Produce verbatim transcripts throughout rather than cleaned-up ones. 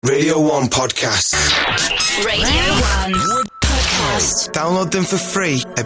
Radio one podcast. Radio one podcast. Download them for free at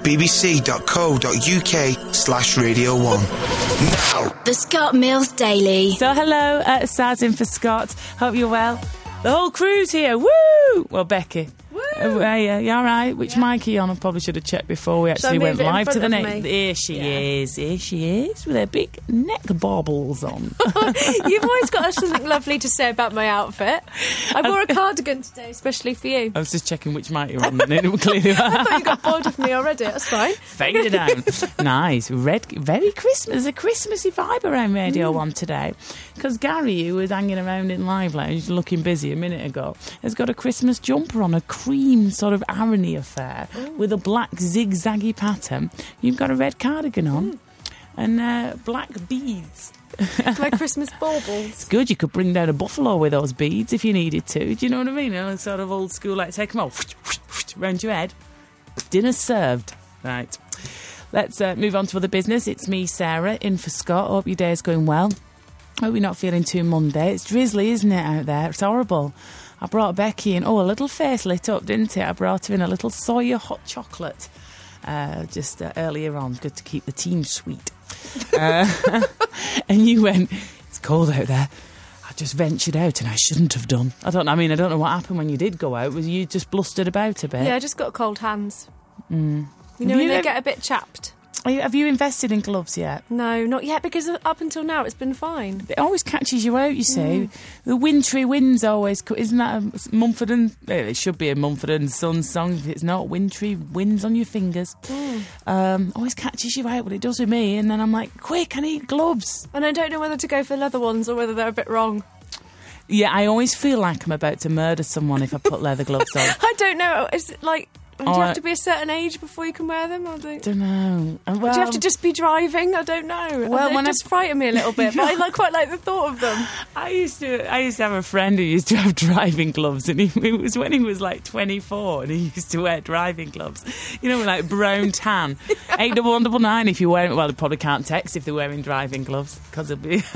bbc.co.uk slash radio one. Now. The Scott Mills Daily. So hello, uh, Saz in for Scott. Hope you're well. The whole crew's here. Woo! Well, Becky. Woo! Uh, yeah, you all right? Which yeah. mic are you on? I probably should have checked before we actually went live to the next. Here she yeah. is. Here she is with her big neck bobbles on. You've always got something lovely to say about my outfit. I wore a cardigan today, especially for you. I was just checking which mic you're on. Then it clearly. I thought you got bored of me already. That's fine. Faded out. Nice. Red, very Christmas. There's a Christmassy vibe around Radio mm. one today. Because Gary, who was hanging around in Live Lounge looking busy a minute ago, has got a Christmas jumper on, a cream sort of Arony affair Ooh. with a black zigzaggy pattern. You've got a red cardigan on mm. and uh, black beads. My Christmas baubles. It's good. You could bring down a buffalo with those beads if you needed to. Do you know what I mean? You know, sort of old school, like take them all round your head. Dinner served. Right. Let's uh, move on to other business. It's me, Sarah, in for Scott. Hope your day is going well. Hope you're not feeling too Monday. It's drizzly, isn't it, out there? It's horrible. I brought Becky in. Oh, a little face lit up, didn't it? I brought her in a little soya hot chocolate uh, just uh, earlier on. Good to keep the team sweet. Uh, and you went, it's cold out there. I just ventured out and I shouldn't have done. I don't I mean, I don't know what happened when you did go out. Was you just blustered about a bit? Yeah, I just got cold hands. Mm. You know, have when you they ever, get a bit chapped. Are you, have you invested in gloves yet? No, not yet, because up until now it's been fine. It always catches you out, you see. Mm. The wintry winds always... Isn't that a Mumford and... It should be a Mumford and Sons song if it's not. Wintry winds on your fingers. Mm. Um, always catches you out, but it does with me. And then I'm like, quick, I need gloves. And I don't know whether to go for leather ones or whether they're a bit wrong. Yeah, I always feel like I'm about to murder someone if I put leather gloves on. I don't know. Is it like... Do you oh, have to be a certain age before you can wear them? I don't, don't know. Well, do you have to just be driving? I don't know. Well, they when just I... frighten me a little bit, but I like, quite like the thought of them. I used to I used to have a friend who used to have driving gloves, and he, it was when he was like twenty-four, and he used to wear driving gloves. You know, like brown tan. Eight double one double nine if you're wearing... Well, they probably can't text if they're wearing driving gloves, because it'll be...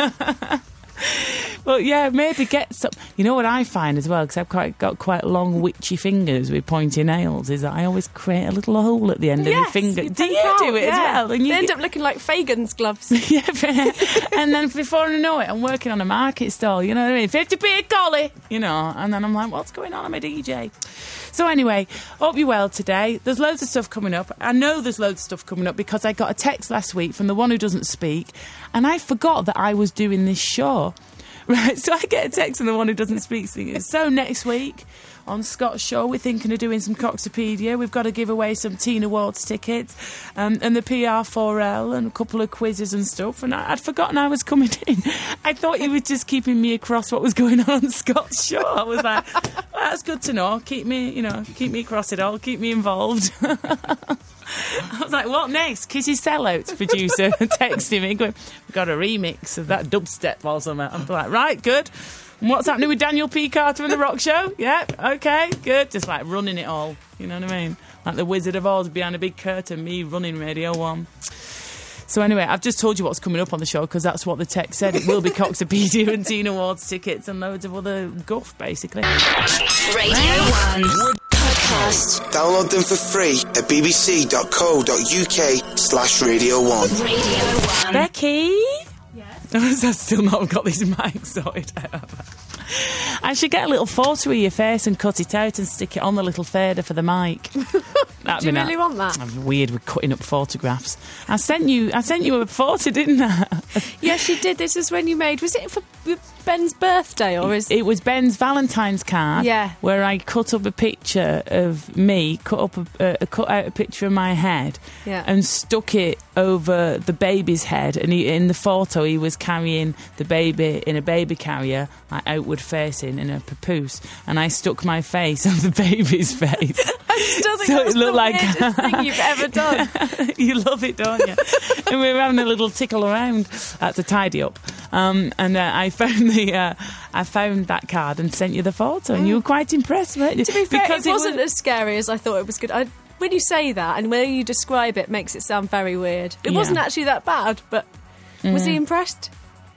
Well, yeah, maybe get some... You know what I find as well, because I've quite got quite long witchy fingers with pointy nails, is that I always create a little hole at the end yes, of your finger. You do you out, do it yeah. as well? And you they end get... up looking like Fagan's gloves. Yeah, and then before I know it, I'm working on a market stall, you know what I mean? fifty p a collie, you know, and then I'm like, what's going on? I'm a D J. So anyway, hope you're well today. There's loads of stuff coming up. I know there's loads of stuff coming up because I got a text last week from the one who doesn't speak, and I forgot that I was doing this show. Right, so I get a text from the one who doesn't speak. So next week on Scott's show, we're thinking of doing some Coxopedia. We've got to give away some Teen Awards tickets um, and the P R four L and a couple of quizzes and stuff. And I, I'd forgotten I was coming in. I thought you were just keeping me across what was going on on Scott's show. I was like, well, that's good to know. Keep me, you know, keep me across it all. Keep me involved. I was like, what next? Kissy Sellout, producer, texting me, going, we've got a remix of that dubstep or something. I'm like, right, good. And what's happening with Daniel P. Carter and the Rock Show? Yeah, okay, good. Just like running it all, you know what I mean? Like the Wizard of Oz behind a big curtain, me running Radio one. So anyway, I've just told you what's coming up on the show because that's what the text said. It will be Coxopedia and Teen Awards tickets and loads of other guff, basically. Radio one. Download them for free at bbc.co.uk slash radio one. Radio one. Becky? Yes? I've still not got these mics sorted out. I should get a little photo of your face and cut it out and stick it on the little fader for the mic. Do you really want that? I'm weird with cutting up photographs. I sent you I sent you a photo, didn't I? Yes, you did. This is when you made... Was it for Ben's birthday or is... It was Ben's Valentine's card. Yeah. Where I cut up a picture of me, cut up a, uh, cut out a picture of my head, yeah. and stuck it over the baby's head. And he, in the photo, he was carrying the baby in a baby carrier, like outward facing in a papoose, and I stuck my face on the baby's face. I still think so that's it looked the like weirdest thing you've ever done. You love it, don't you? And we were having a little tickle around uh, to tidy up, um, and uh, I found the uh, I found that card and sent you the photo, and you were quite impressed, weren't you? To be fair, because it wasn't it was... as scary as I thought it was. Good. I, when you say that and when you describe it, makes it sound very weird. It yeah. wasn't actually that bad, but was mm. he impressed?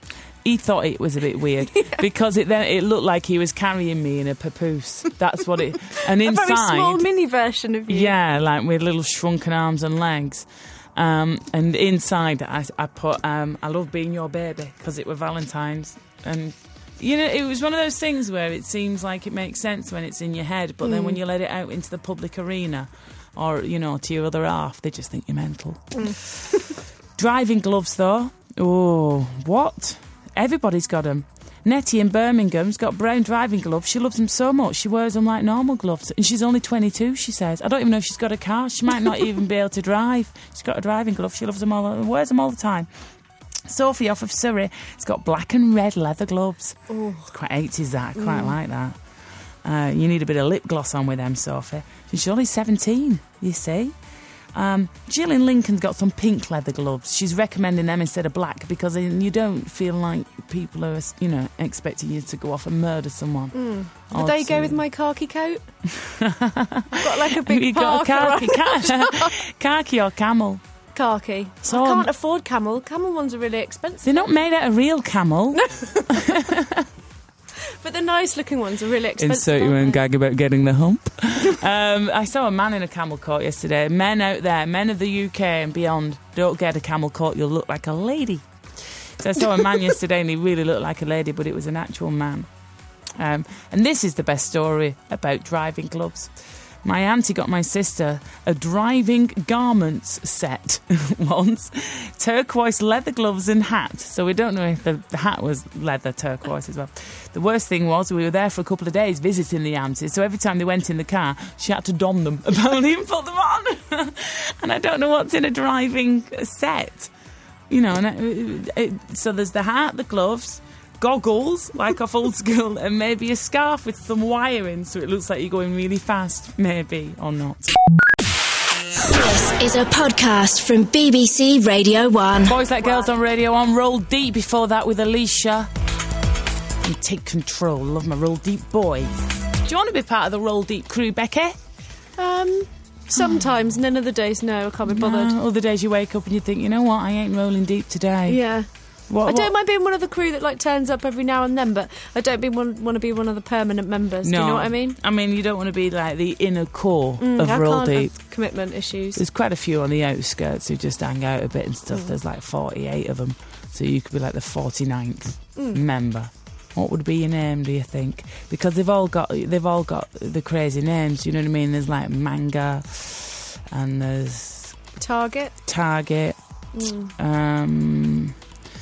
he thought it was a bit weird because it then it looked like he was carrying me in a papoose. That's what it. And A inside, very small mini version of you. yeah, like with little shrunken arms and legs. Um, and inside, I, I put um, "I love being your baby" because it were Valentine's, and you know, it was one of those things where it seems like it makes sense when it's in your head, but mm. then when you let it out into the public arena, or you know, to your other half, they just think you're mental. Mm. Driving gloves, though, oh, what? Everybody's got them. Nettie in Birmingham's got brown driving gloves. She loves them so much, she wears them like normal gloves. And she's only twenty-two, she says. I don't even know if she's got a car. She might not even be able to drive. She's got a driving glove. She loves them all, wears them all the time. Sophie off of Surrey has got black and red leather gloves. Ooh. It's quite eighties, that. I quite mm. like that. Uh, you need a bit of lip gloss on with them, Sophie. She's only seventeen, you see. Um, Jill in Lincoln's got some pink leather gloves. She's recommending them instead of black because then you don't feel like people are, you know, expecting you to go off and murder someone. Mm. Would they go with my khaki coat? I've got like a big you got parka a khaki, on. khaki or camel? Khaki. So, I can't um, afford camel. Camel ones are really expensive. They're not made out of real camel. But the nice looking ones are really expensive. Insert your own gag about getting the hump. um, I saw a man in a camel coat yesterday. Men out there, men of the U K and beyond, don't get a camel coat, you'll look like a lady. So I saw a man yesterday and he really looked like a lady, but it was an actual man. Um, and this is the best story about driving gloves. My auntie got my sister a driving garments set once. Turquoise leather gloves and hat. So we don't know if the, the hat was leather turquoise as well. The worst thing was we were there for a couple of days visiting the auntie. So every time they went in the car, she had to don them apparently and put them on. And I don't know what's in a driving set. You know, and it, it, so there's the hat, the gloves, goggles, like off old school, and maybe a scarf with some wiring so it looks like you're going really fast, maybe, or not. This is a podcast from B B C Radio one. Boys Like Girls on Radio one. Roll Deep before that with Alicia. And Take Control. Love my Roll Deep boys. Do you want to be part of the Roll Deep crew, Becky? Um, sometimes, and then other days, no, I can't be bothered. No, other days you wake up and you think, you know what, I ain't rolling deep today. Yeah. What, I don't what? mind being one of the crew that like turns up every now and then, but I don't be one, want to be one of the permanent members. No. Do you know what I mean? I mean, you don't want to be like the inner core Mm, of I Roll can't Deep. have commitment issues. There's quite a few on the outskirts who just hang out a bit and stuff. Mm. There's like forty-eight of them. So you could be like the forty-ninth Mm. member. What would be your name, do you think? Because they've all got they've all got the crazy names, you know what I mean? There's like Manga and there's Target. Target. Mm. Um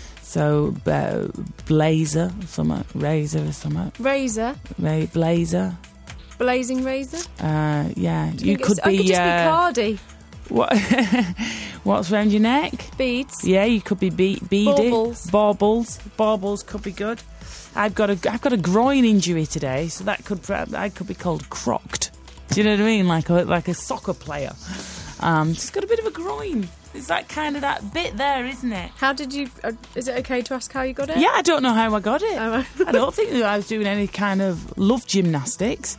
so uh, Blazer, something, Razor or something. Razor. Ra- Blazer. Blazing Razor. Uh, yeah, Do you think could it's- be. I could just uh, be Cardi. What? What's round your neck? Beads. Yeah, you could be be- beady. Baubles. Baubles. Baubles could be good. I've got a I've got a groin injury today, so that could I could be called crocked. Do you know what I mean? Like a like a soccer player. Um, just got a bit of a groin. It's that kind of that bit there, isn't it? How did you... Uh, is it okay to ask how you got it? Yeah, I don't know how I got it. Oh. I don't think that I was doing any kind of love gymnastics.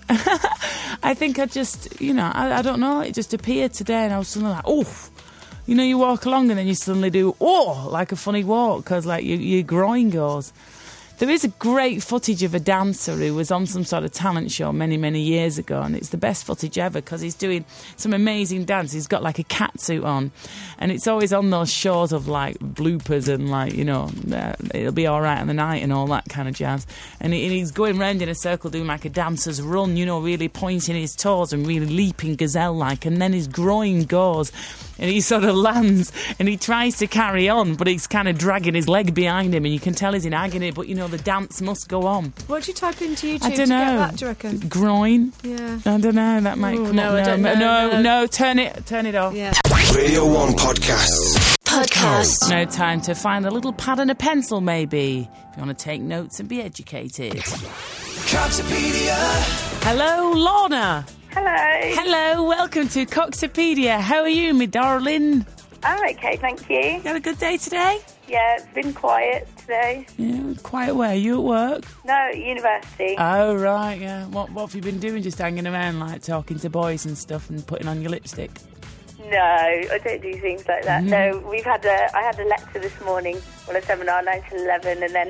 I think I just, you know, I, I don't know. It just appeared today and I was suddenly like, oh. You know, you walk along and then you suddenly do, oh, like a funny walk because like your, your groin goes. There is a great footage of a dancer who was on some sort of talent show many, many years ago, and it's the best footage ever because he's doing some amazing dance. He's got like a cat suit on, and it's always on those shows of like bloopers and like, you know, uh, it'll be all right on the night and all that kind of jazz. And, he, and he's going round in a circle doing like a dancer's run, you know, really pointing his toes and really leaping gazelle-like, and then his groin goes and he sort of lands and he tries to carry on, but he's kind of dragging his leg behind him and you can tell he's in agony, but you know, the dance must go on. What do you type into YouTube I don't to know. get that, do you reckon? Groin? Yeah. I don't know, that might Ooh, come no, up. I don't know, no, no. no, turn it, turn it off. Yeah. Radio one Podcasts. Podcast. No time to find a little pad and a pencil, maybe, if you want to take notes and be educated. Coxopedia. Hello, Lorna. Hello. Hello, welcome to Coxopedia. How are you, me darling? I'm okay, thank you. You had a good day today? Yeah, it's been quiet today. Yeah, quiet where? You at work? No, at university. Oh, right, yeah. What, what have you been doing? Just hanging around, like, talking to boys and stuff and putting on your lipstick? No, I don't do things like that. Mm. No, we've had a. I had a lecture this morning, well, a seminar nine till eleven, and then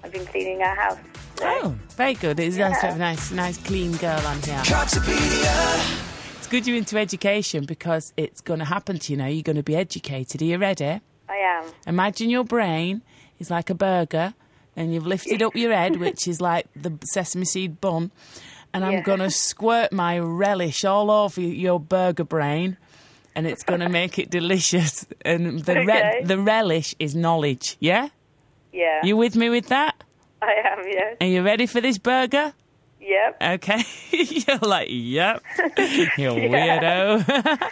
I've been cleaning our house today. Oh, very good. It's nice to Yeah. have a nice, nice, clean girl on here. Concertpedia. It's good you're into education because it's going to happen to you now. You're going to be educated. Are you ready? I am. Imagine your brain is like a burger and you've lifted up your head, which is like the sesame seed bun, and I'm Yeah. going to squirt my relish all over your burger brain, and it's going to make it delicious. And the re- Okay. the relish is knowledge, yeah? Yeah. You with me with that? I am, yes. Are you ready for this burger? Yep. Okay. You're like, yep. You weirdo.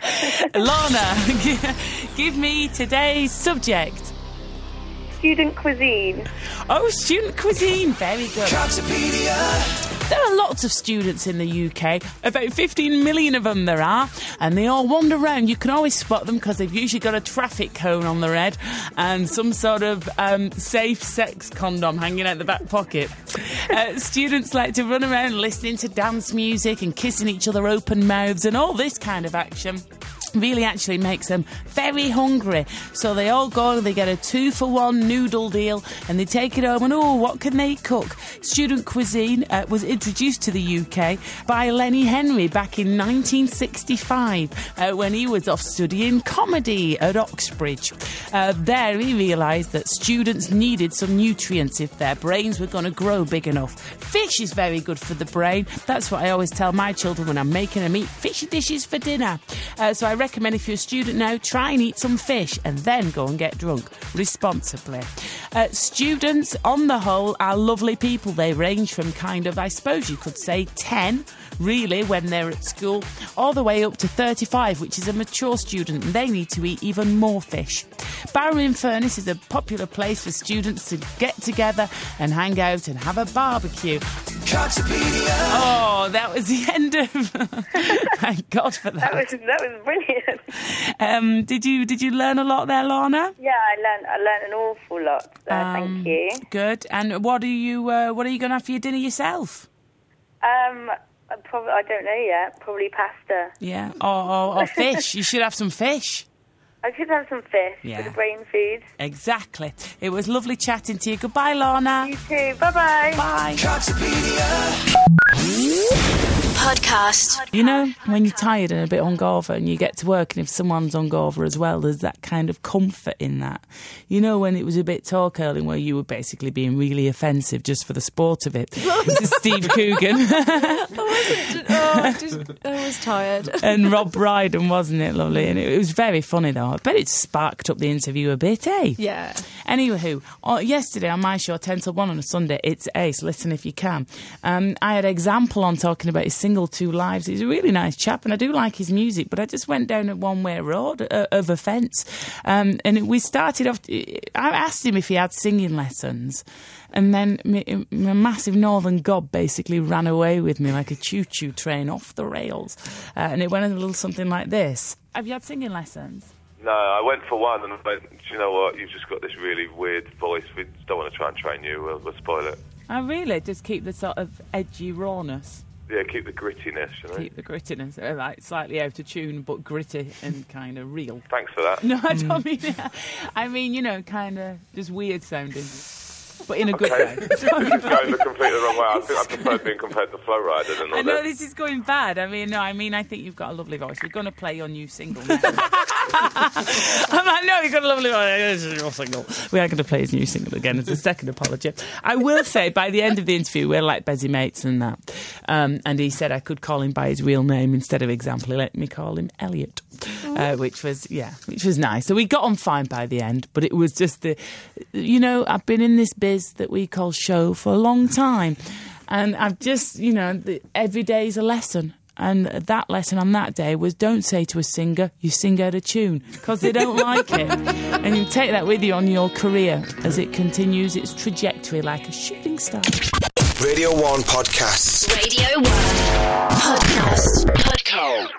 Lorna, g- give me today's subject. Student cuisine. Oh, student cuisine. Very good. Concertpedia. There are lots of students in the U K. About fifteen million of them there are. And they all wander around. You can always spot them because they've usually got a traffic cone on their head and some sort of um, safe sex condom hanging out the back pocket. Uh, students like to run around listening to dance music and kissing each other open mouths, and all this kind of action really actually makes them very hungry. So they all go, they get a two for one noodle deal, and they take it home, and oh, what can they cook? Student cuisine uh, was introduced to the U K by Lenny Henry back in nineteen sixty-five uh, when he was off studying comedy at Oxbridge. Uh, there he realised that students needed some nutrients if their brains were going to grow big enough. Fish is very good for the brain. That's what I always tell my children when I'm making them eat fishy dishes for dinner. Uh, so I recommend if you're a student now, try and eat some fish and then go and get drunk responsibly. Uh, students, on the whole, are lovely people. They range from kind of, I suppose you could say, ten, really, when they're at school, all the way up to thirty-five, which is a mature student, and they need to eat even more fish. Barrow-in-Furness is a popular place for students to get together and hang out and have a barbecue. Concertpedia. Oh, that was the end of... Thank God for That that. was that was brilliant. Um, did you did you learn a lot there, Lorna? Yeah, I learned I learned an awful lot there. Um, thank you. Good. And what are you uh, what are you going to have for your dinner yourself? Um, I probably I don't know yet. Probably pasta. Yeah. Or, or, or fish. You should have some fish. I should have some fish Yeah. for the brain food. Exactly. It was lovely chatting to you. Goodbye, Lorna. You too. Bye bye. Bye. Concertpedia. Podcast. You know, when you're tired and a bit hungover and you get to work, and if someone's hungover as well, there's that kind of comfort in that. You know, when it was a bit talk curling where you were basically being really offensive just for the sport of it. To Steve Coogan Oh, I, just, I was tired. and Rob Brydon, wasn't it, lovely? And it was very funny, though. I bet it sparked up the interview a bit, eh? Yeah. Anywho, uh, yesterday on my show, ten till one on a Sunday, it's Ace, listen if you can. Um, I had Example on talking about his single Two Lives. He's a really nice chap and I do like his music, but I just went down a one-way road uh, of offence. Um, and it, we started off, I asked him if he had singing lessons, and then my, my massive northern gob basically ran away with me like a choo-choo train off the rails. Uh, and it went a little something like this. Have you had singing lessons? No, I went for one and I went, do you know what, you've just got this really weird voice. We don't want to try and train you, we'll, we'll spoil it. I really just keep the sort of edgy rawness. Yeah, keep the grittiness, you know. Keep the grittiness, uh, like slightly out of tune, but gritty and kind of real. Thanks for that. No, I don't mean that. I mean, you know, kind of just weird sounding, but in a good Okay. way. This is going the completely wrong way. I think I prefer being compared to Flo Rida than all I know this. this is going bad. I mean, no, I mean, I think you've got a lovely voice. We're going to play your new single now. I'm like, no, you've got a lovely voice. This is your single. We are going to play his new single again as a second apology. I will say, by the end of the interview, we're like busy mates and that. Um, and he said I could call him by his real name instead of Example. He let me call him Elliot, uh, which was, yeah, which was nice. So we got on fine by the end, but it was just the, you know, I've been in this biz that we call show for a long time. And I've just, you know, the, every day is a lesson. And that lesson on that day was don't say to a singer, you sing out of tune, because they don't like it. And you take that with you on your career as it continues its trajectory like a shooting star. Radio one Podcasts. Radio one. Podcast. Podcast.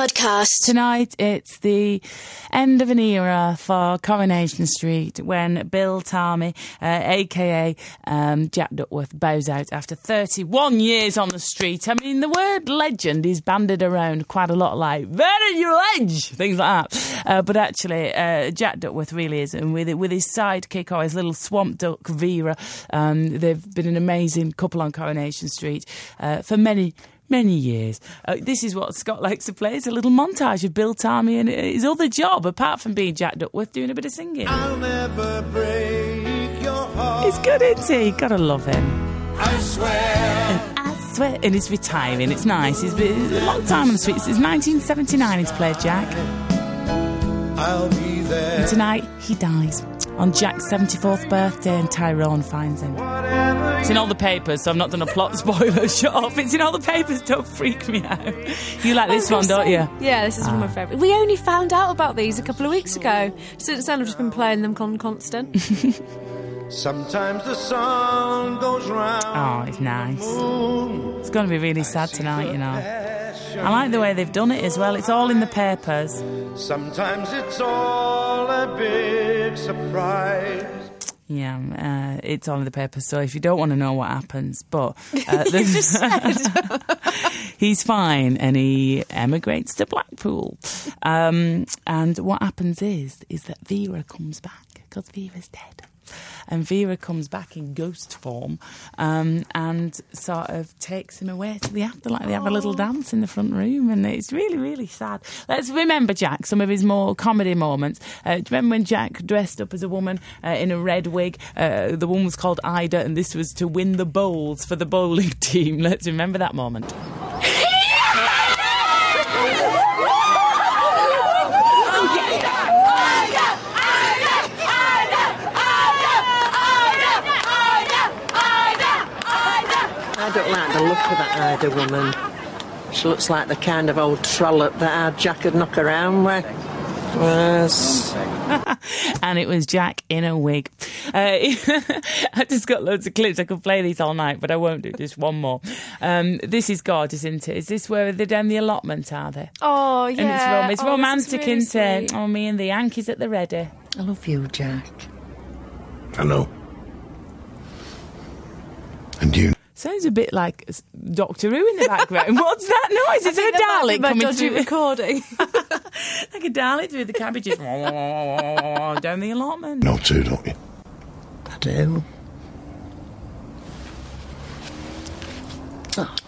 podcast. Tonight, it's the end of an era for Coronation Street when Bill Tarmy, uh, a k a. Um, Jack Duckworth, bows out after thirty-one years on the street. I mean, the word legend is bandied around quite a lot, like, very your ledge, things like that. Uh, but actually, uh, Jack Duckworth really is, and with, with his sidekick or his little swamp duck, Vera, um, they've been an amazing couple on Coronation Street uh, for many Many years. Uh, this is what Scott likes to play. It's a little montage of Bill Tarmy and his other job, apart from being Jack Duckworth, doing a bit of singing. I'll never break your heart. He's good, isn't he? Gotta love him. I swear. I swear. And he's retiring. It's nice. He's been a long time on the streets. It's nineteen seventy-nine he's played Jack. I'll be there. And tonight, he dies on Jack's seventy-fourth birthday, and Tyrone finds him. It's in all the papers, so I'm not done a plot spoiler. Shut up. It's in all the papers. Don't freak me out. You like this one, don't you? Yeah, this is one of my favourites. We only found out about these a couple of weeks ago. Since then, I've just been playing them on constant. Sometimes the sun goes round. Oh, it's nice. It's going to be really sad tonight, you know. I like the way they've done it as well. It's all in the papers. Sometimes it's all a big surprise. Yeah, uh, it's all in the papers, so if you don't want to know what happens, but uh, just said. he's fine and he emigrates to Blackpool. Um, and what happens is, is that Vera comes back, because Vera's dead. And Vera comes back in ghost form um, and sort of takes him away to the afterlife. They have a little dance in the front room, and it's really, really sad. Let's remember Jack, some of his more comedy moments. Uh, do you remember when Jack dressed up as a woman uh, in a red wig? Uh, the one was called Ida, and this was to win the bowls for the bowling team. Let's remember that moment. I don't like the look of that Ida woman. She looks like the kind of old trollop that our Jack would knock around with. Yes. And it was Jack in a wig. Uh, I just got loads of clips. I could play these all night, but I won't do. Just one more. Um, this is gorgeous, isn't it? Is this where they're down the allotment, are they? Oh, yeah. And it's, rom- it's oh, romantic, really isn't it? sweet. Oh, me and the Yankees at the ready. I love you, Jack. I know. And you? Sounds a bit like Doctor Who in the background. What's that noise? Is there a Dalek my coming dodgy through? recording. Like a Dalek through the cabbages down the allotment. Know too, don't you? I do. Oh.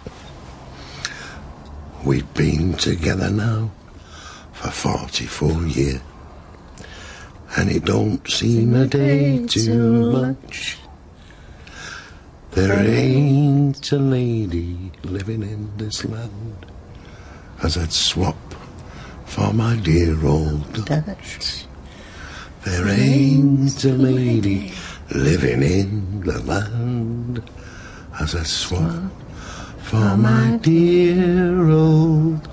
We've been together now for forty-four years, and it don't seem a day too much. There ain't a lady living in this land as I'd swap for my dear old Dutch. There ain't a lady living in the land as I'd swap for my dear old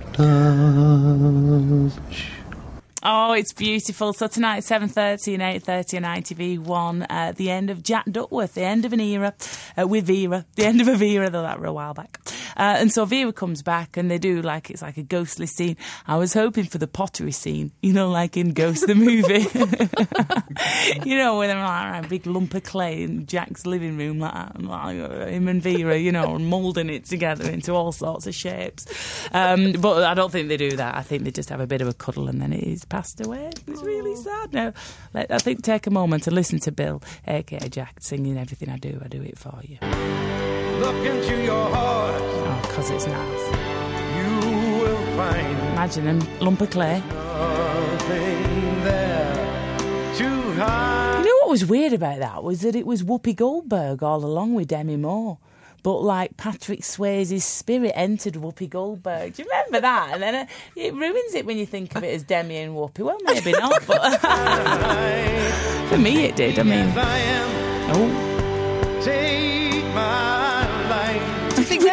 Dutch. Oh, it's beautiful. So tonight, seven thirty and eight thirty on I T V one, uh, the end of Jack Duckworth, the end of an era uh, with Vera, the end of a Vera, though that were a while back. Uh, and so Vera comes back and they do like, it's like a ghostly scene. I was hoping for the pottery scene, you know, like in Ghost the movie. You know, where they're like a big lump of clay in Jack's living room, like that, and like, uh, him and Vera, you know, moulding it together into all sorts of shapes. Um, but I don't think they do that. I think they just have a bit of a cuddle and then it is passed away. It's really sad. Now, let, I think take a moment to listen to Bill, a k a. Jack, singing Everything I Do, I Do It For You. Look into your heart. Oh, because it's nice. You will find Imagine a lump of clay. nothing there to hide. You know what was weird about that was that it was Whoopi Goldberg all along with Demi Moore. But like Patrick Swayze's spirit entered Whoopi Goldberg. Do you remember that? And then it, it ruins it when you think of it as Demi and Whoopi. Well, maybe not, but for me it did. I mean, Yes, I am. oh, Take my life. Do you think we they're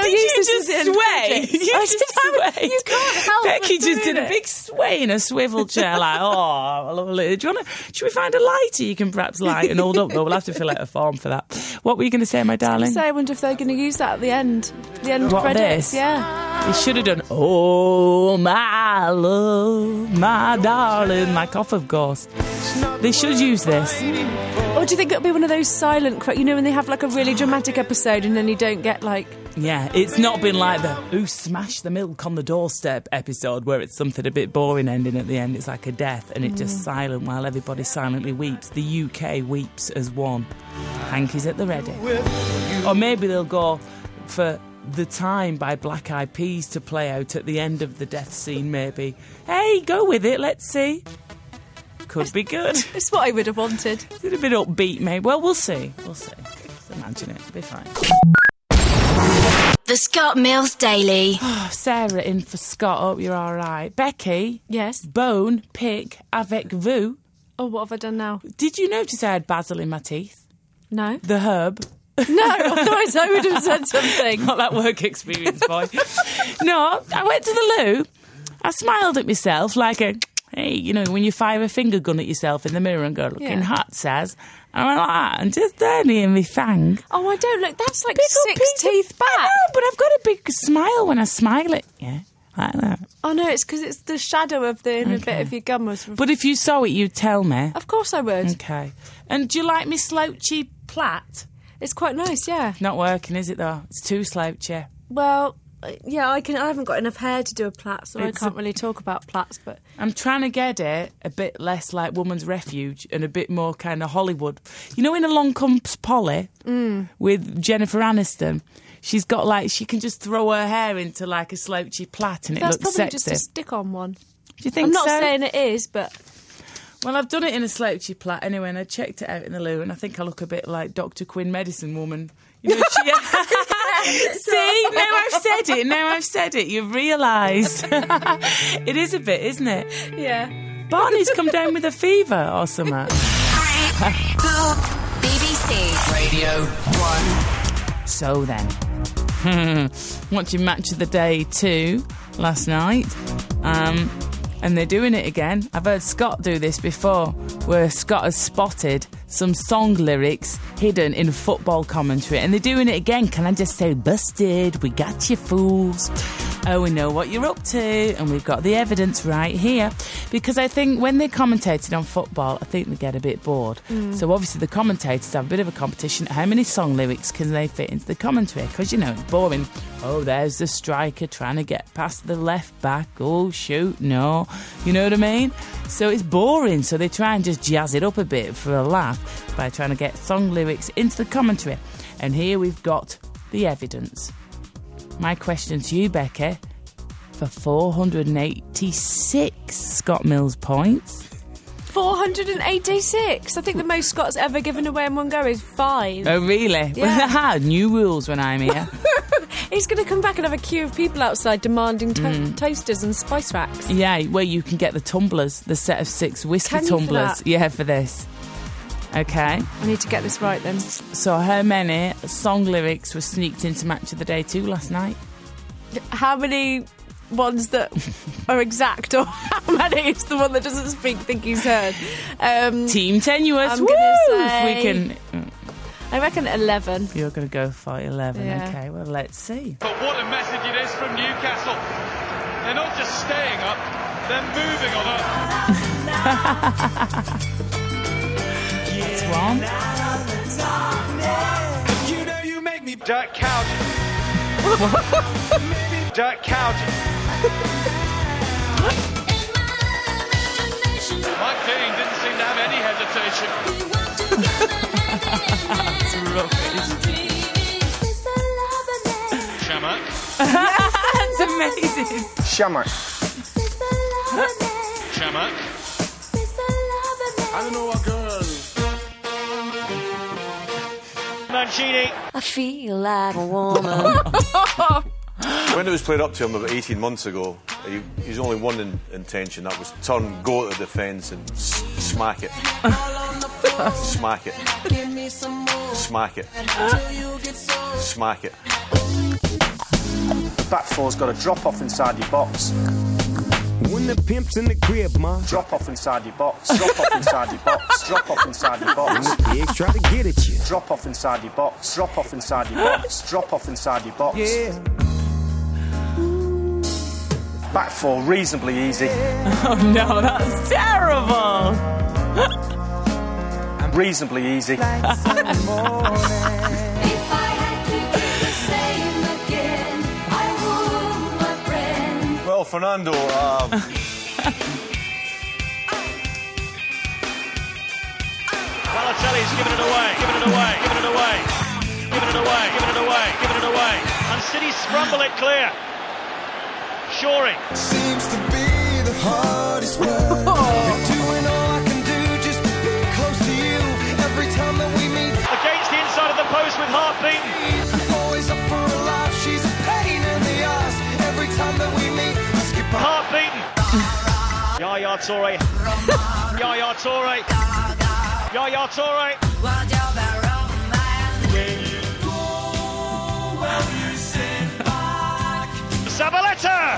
I'll Did use you this just as the end sway? credits. You I just haven't- swayed. You can't help Becky but just doing did a it. big sway in a swivel chair, like, oh, lovely. Do you want to? Should we find a lighter you can perhaps light and hold up? Though we'll have to fill out a form for that. What were you going to say, my darling? So I wonder if they're going to use that at the end. The end What, credits. this? Yeah. They should have done, oh, my love, my darling, like off, of course. They should use this. Or do you think it'll be one of those silent, cra- you know, when they have like a really dramatic episode and then you don't get like. Yeah, it's not been like the who smashed the milk on the doorstep episode where it's something a bit boring ending at the end. It's like a death and it's just silent while everybody silently weeps. The U K weeps as one. Hanky's at the ready. Or maybe they'll go for The Time by Black Eyed Peas to play out at the end of the death scene, maybe. Hey, go with it, let's see. Could be good. It's what I would have wanted. It's a bit upbeat, maybe. Well, we'll see. We'll see. Just imagine it. It'll be fine. The Scott Mills Daily. Oh, Sarah in for Scott. Hope you're all right. Becky. Yes. Bone, pick, avec vous. Oh, what have I done now? Did you notice I had basil in my teeth? No. The herb. No, otherwise I would have said something. Not that work experience, boy. No, I went to the loo. I smiled at myself like a, hey, you know, when you fire a finger gun at yourself in the mirror and go, looking Yeah. hot, Saz. And I went like that, and just there near me fang. Oh, I don't look. That's like Big old six piece of- teeth I back. know, but I've got a big smile when I smile at you. Like that. Oh no, it's because it's the shadow of the inner Okay. bit of your gum was. But if you saw it, you'd tell me. Of course I would. Okay. And do you like me slouchy plait? It's quite nice, yeah. Not working, is it, though? It's too slouchy. Well, uh, yeah, I can. I haven't got enough hair to do a plait, so It's I can't a- really talk about plaits. But I'm trying to get it a bit less like Woman's Refuge and a bit more kind of Hollywood. You know, in Along Comes Polly Mm. with Jennifer Aniston, she's got like, she can just throw her hair into like a slouchy plait and it that's looks probably sexy. just a stick-on one. Do you think I'm not so? saying it is, but Well, I've done it in a slouchy plait anyway, and I checked it out in the loo, and I think I look a bit like Doctor Quinn Medicine Woman. You know, she... See, now I've said it, now I've said it, you've realised. It is a bit, isn't it? yeah. Barney's come down with a fever or something. B B C. Radio one. So then, watching Match of the Day two last night, um, and they're doing it again. I've heard Scott do this before, where Scott has spotted some song lyrics hidden in football commentary, and they're doing it again. Can I just say, busted, we got you fools. Oh, we know what you're up to, and we've got the evidence right here. Because I think when they commentated on football, I think they get a bit bored. Mm. So obviously the commentators have a bit of a competition. How many song lyrics can they fit into the commentary? Because, you know, it's boring. Oh, there's the striker trying to get past the left back. Oh, shoot, no. You know what I mean? So it's boring. So they try and just jazz it up a bit for a laugh by trying to get song lyrics into the commentary. And here we've got the evidence. My question to you, Becky, for four hundred eighty-six Scott Mills points. four hundred eighty-six. I think the most Scott's ever given away in one go is five. Oh, really? Yeah. Well, new rules when I'm here. He's going to come back and have a queue of people outside demanding to- Mm. toasters and spice racks. Yeah, where you can get the tumblers, the set of six whiskey Can you for tumblers. that? Yeah, for this. Okay. I need to get this right then. So how many song lyrics were sneaked into Match of the Day two last night? How many ones that are exact, or how many is the one that doesn't speak think he's heard? Um, Team tenuous. I'm Woo! gonna If say- we can. I reckon eleven. You're going to go for eleven. Yeah. Okay, well, let's see. But what a message it is from Newcastle. They're not just staying up, they're moving on up. That's one. You know you make me Dirk County. Dirk County. Mike Dean didn't seem to have any hesitation. That's rubbish. Shamak. That's amazing. Shamak. Shamak. I don't know what girl. Mancini. I feel like a woman. When it was played up to him about eighteen months ago, he, he's only one in, intention. That was turn, go to the defence and s- smack it. Smack it. Smack it. Smack it. Back four's got a drop off inside your box. When the pimp's in the crib, ma. Drop off inside your box. Drop off inside your box. Drop off inside your box. When the pigs try to get at you. Drop off inside your box. Drop off inside your box. Drop off inside your box. Yeah. Back four, reasonably easy. Oh no, that's terrible. Reasonably easy. Well, Fernando, um... Balotelli's given it away, given it away, given it away, given it away, given it away, given it away. And City scramble it clear. Shorey. Seems to be the hardest work. Doing all I can do just to be close to you. Every time that we meet. Against the inside of the post with Hart beaten. Always up for a laugh. She's a pain in the ass. Every time that we meet, I skip a Hart beaten. Yaya Toure. Yaya Toure. Yaya Toure. Zabaleta!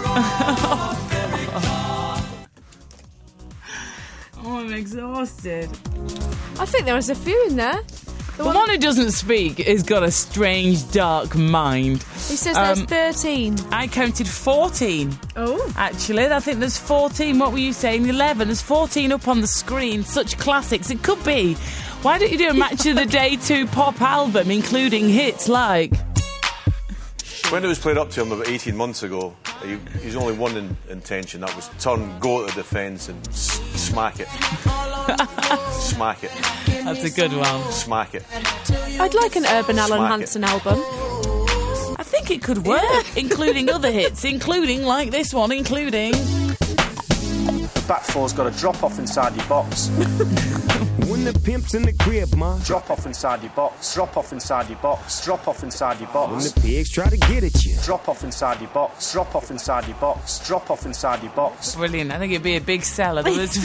Oh, I'm exhausted. I think there was a few in there. The, the one, one who doesn't speak has got a strange, dark mind. He says there's um, thirteen. I counted fourteen. Oh. Actually, I think there's fourteen. What were you saying? eleven. There's fourteen up on the screen. Such classics. It could be. Why don't you do a Match of the Day two pop album, including hits like... When it was played up to him about eighteen months ago, he, he's only one in, intention. That was turn, go to the defence and s- smack it. Smack it. That's a good one. Smack it. I'd like an Urban Alan Smack Hansen it. album. I think it could work, yeah. Including other hits, including, like this one, including... The back four's got a drop off inside your box. When the pimp's in the crib, ma. Drop off inside your box. Drop off inside your box. Drop off inside your box. When the pigs try to get at you. Drop off inside your box. Drop off inside your box. Drop off inside your box. Brilliant. I think it'd be a big seller. There was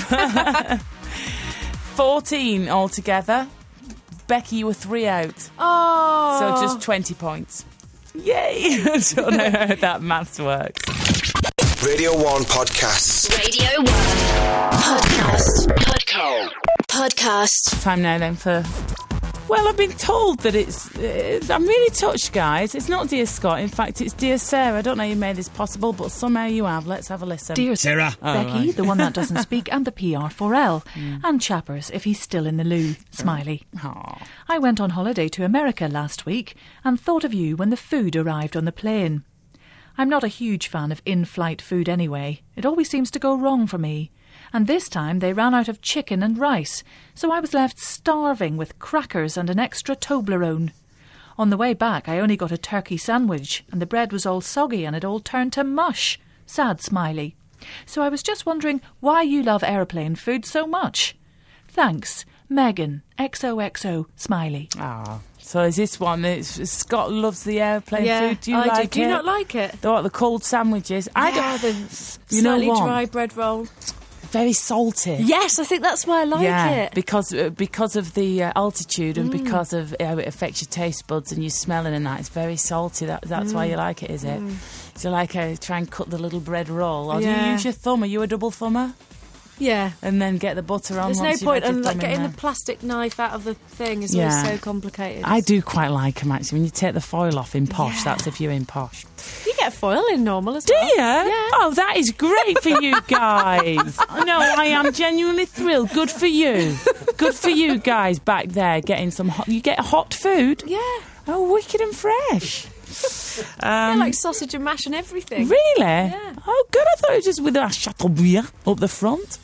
fourteen altogether. Becky, you were three out. Oh. So just twenty points. Yay! I don't know how that maths works. Radio one Podcasts. Radio one Podcast. Podcast. Podcast. Time now then for... Well, I've been told that it's, it's... I'm really touched, guys. It's not Dear Scott. In fact, it's Dear Sarah. I don't know how you made this possible, but somehow you have. Let's have a listen. Dear Sarah. Oh, Becky, right. the one that doesn't speak, and the P R four L. Mm. And Chappers, if he's still in the loo. Smiley. Aww. I went on holiday to America last week and thought of you when the food arrived on the plane. I'm not a huge fan of in-flight food anyway. It always seems to go wrong for me. And this time they ran out of chicken and rice, so I was left starving with crackers and an extra Toblerone. On the way back I only got a turkey sandwich, and the bread was all soggy and it all turned to mush. Sad Smiley. So I was just wondering why you love aeroplane food so much. Thanks, Megan, X O X O, Smiley. Ah. So is this one? It's, Scott loves the airplane yeah, food. Do you I like do. it? Do you not like it? The, what, the cold sandwiches? Yeah, I don't. the you slightly know what? dry bread roll. Very salty. Yes, I think that's why I like yeah, it. because uh, because of the uh, altitude and Mm. because of how it affects your taste buds and your smelling and that. It's very salty. That, that's Mm. why you like it, is it? Mm. So you like uh, try and cut the little bread roll, or do Yeah. you use your thumb? Are you a double thumber? Yeah. And then get the butter on. There's no once you've point had your in like, thumb getting in the there. plastic knife out of the thing. It's Yeah. always so complicated. I do quite like them actually. When you take the foil off in posh, Yeah. that's if you're in posh. You get foil in normal as Do well. you? Yeah. Oh, that is great for you guys. No, I am genuinely thrilled. Good for you. Good for you guys back there getting some hot... You get hot food? Yeah. Oh, wicked and fresh. Yeah, Um, like sausage and mash and everything. Really? Yeah. Oh, good. I thought it was just with a Chateaubriand up the front.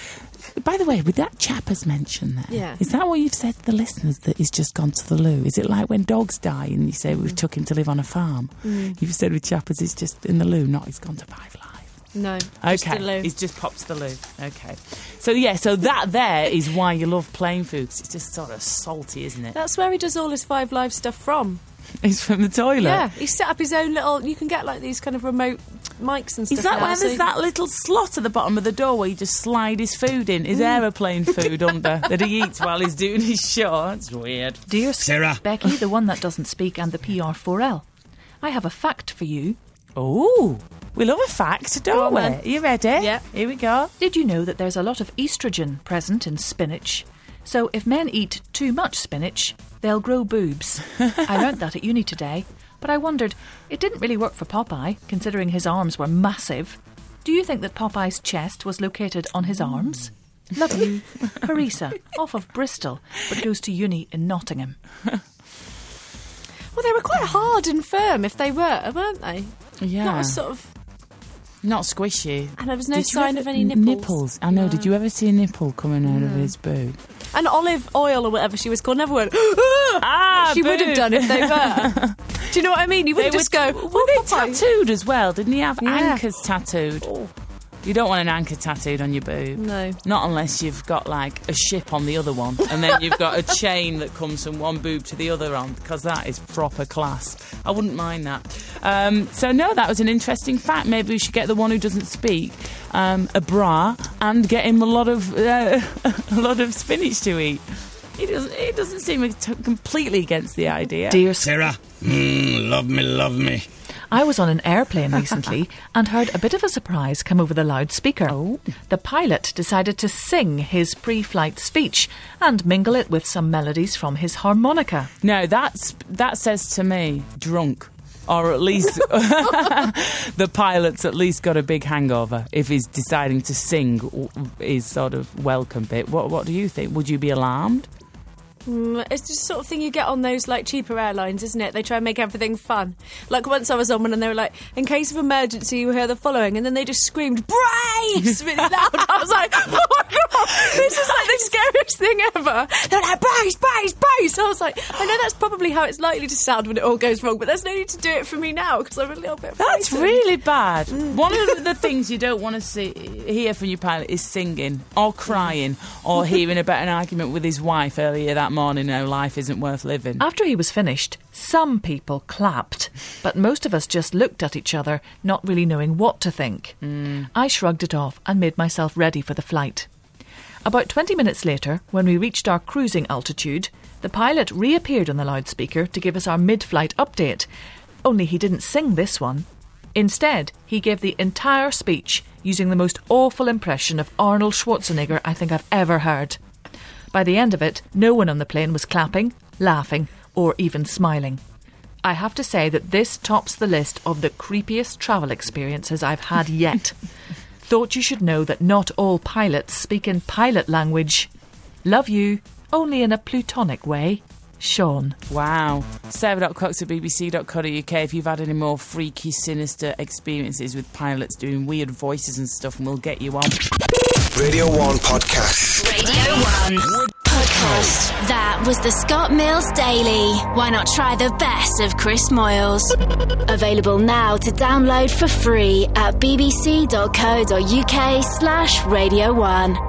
By the way, with that Chappers mention there, Yeah. is that what you've said to the listeners, that he's just gone to the loo? Is it like when dogs die and you say we've took him to live on a farm? Mm. You've said with Chappers he's just in the loo, not he's gone to Five Live. No. Okay, Just a loo. he's just popped to the loo. Okay. So, yeah, so that there is why you love plain food, 'cause it's just sort of salty, isn't it? That's where he does all his Five Live stuff from. It's from the toilet? Yeah, he set up his own little... You can get, like, these kind of remote mics and stuff Is that now, where so there's that little slot at the bottom of the door where you just slide his food in, his aeroplane food under, that he eats while he's doing his show? That's weird. Dear Sarah. Becky, the one that doesn't speak, and the P R four L. I have a fact for you. Oh, we love a fact, Go don't on we? then. Are you ready? Yeah. Here we go. Did you know that there's a lot of estrogen present in spinach? So if men eat too much spinach, they'll grow boobs. I learnt that at uni today, but I wondered, it didn't really work for Popeye, considering his arms were massive. Do you think that Popeye's chest was located on his arms? Love you, Harissa, off of Bristol, but goes to uni in Nottingham. Well, they were quite hard and firm if they were, weren't they? Yeah. Not a sort of... Not squishy. And there was no Did you sign ever- of any nipples. Nipples. I know. No. Did you ever see a nipple coming out of No. his boob? And olive oil or whatever she was called never went, ah! Ah, She would have boob. done if they were. Do you know what I mean? You wouldn't They just were- go, Were oh, they Popeye. tattooed as well? Didn't he have Yeah. anchors tattooed? You don't want an anchor tattooed on your boob. No. Not unless you've got, like, a ship on the other one. And then you've got a chain that comes from one boob to the other on, because that is proper class. I wouldn't mind that. Um, so, no, that was an interesting fact. Maybe we should get the one who doesn't speak um, a bra and get him a lot of uh, a lot of spinach to eat. He doesn't, he doesn't seem t- completely against the idea. Dear Sarah, mm, love me, love me. I was on an airplane recently and heard a bit of a surprise come over the loudspeaker. Oh. The pilot decided to sing his pre-flight speech and mingle it with some melodies from his harmonica. No, that's that says to me, drunk. Or at least the pilot's at least got a big hangover if he's deciding to sing his sort of welcome bit. What What do you think? Would you be alarmed? Mm, it's just the sort of thing you get on those like cheaper airlines, isn't it? They try and make everything fun. Like once I was on one and they were like, in case of emergency you hear the following, and then they just screamed, brace! Really loud. I was like, oh my god, this is like the scariest thing ever. They're like, brace, brace, brace! I was like, I know that's probably how it's likely to sound when it all goes wrong, but there's no need to do it for me now because I'm a little bit That's frightened. really bad. One of the things you don't want to see hear from your pilot is singing or crying or hearing about an argument with his wife earlier that morning. No, life isn't worth living. After he was finished, some people clapped, but most of us just looked at each other, not really knowing what to think. Mm. I shrugged it off and made myself ready for the flight. About twenty minutes later, when we reached our cruising altitude, the pilot reappeared on the loudspeaker to give us our mid-flight update. Only he didn't sing this one. Instead, he gave the entire speech using the most awful impression of Arnold Schwarzenegger I think I've ever heard. By the end of it, no one on the plane was clapping, laughing, or even smiling. I have to say that this tops the list of the creepiest travel experiences I've had yet. Thought you should know that not all pilots speak in pilot language. Love you, only in a plutonic way. Sean. Wow. Sarah.cox at bbc dot co dot uk if you've had any more freaky, sinister experiences with pilots doing weird voices and stuff, and we'll get you on. Radio one Podcast. Radio one Podcast. That was the Scott Mills Daily. Why not try the best of Chris Moyles? Available now to download for free at bbc dot co dot uk slash radio one.